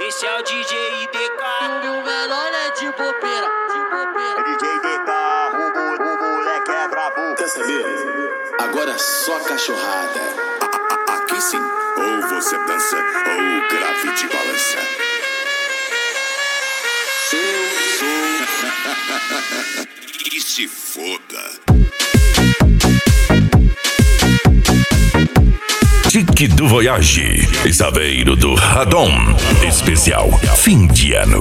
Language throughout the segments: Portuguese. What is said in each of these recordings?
Esse é o DJ IDK. E o menor é de bobeira. É DJ DK, o moleque é brabo. Quer saber? Agora é só cachorrada. Aqui sim, ou você dança ou o grave te balança. Eu sou. E se foda. Tique do Voyage, Saveiro do Radom, especial fim de ano.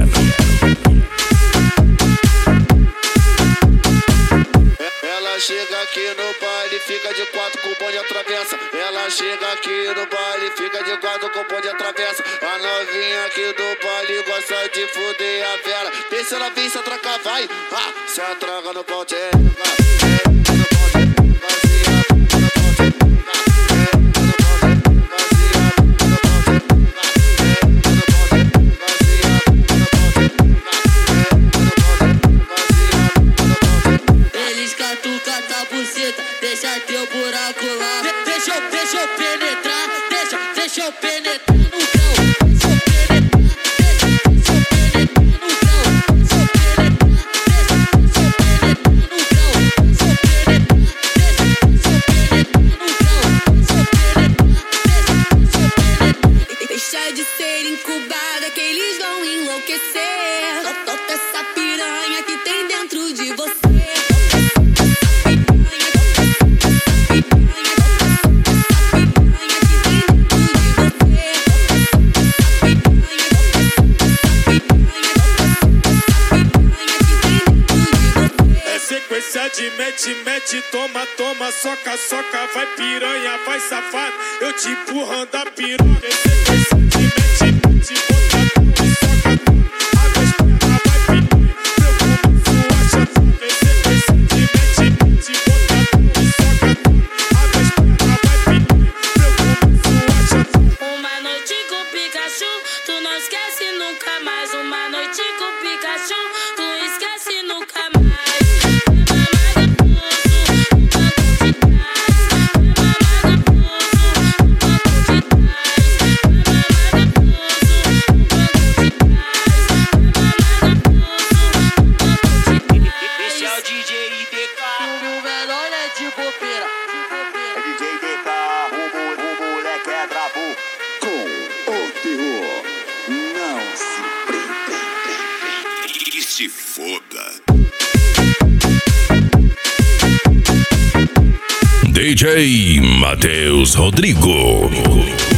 Ela chega aqui no baile, fica de quatro com o bonde atravessa. Ela chega aqui no baile, fica de quatro com o bonde atravessa. A novinha aqui do baile gosta de fuder a vela. Deixa ela vir, se atracar, vai. Se atraca no pau, deixa teu buraco lá. Deixa eu penetrar. Deixa eu penetrar no grão. Deixa eu penetrar no grão. Deixa eu penetrar. Deixa de ser incubada que eles vão enlouquecer. Solta essa piranha que tem dentro de você. De mete, toma, soca, vai piranha, vai safado, eu te empurrando a piroca. De mete, bota, soca, água espera, vai piranha, meu começo acha foda. De mete, bota, soca, água espera, vai piranha, meu começo acha foda. Uma noite com Pikachu, tu não esquece nunca mais. Uma noite com Pikachu, tu esquece nunca mais. É DJ DK, o moleque é brabo. Com o terror, não se prenda. E se foda. DJ Matheus Rodrigo.